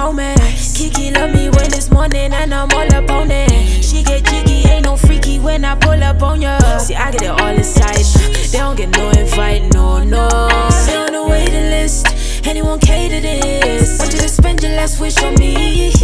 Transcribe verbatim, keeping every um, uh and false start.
know me. Kiki love me when it's morning and I'm all up on it. She get jiggy, ain't no freaky when I pull up on ya. See, I get it all inside. They don't get no invite, no, no. Stay on the waiting list, anyone cater this. Want you to spend your last wish on me.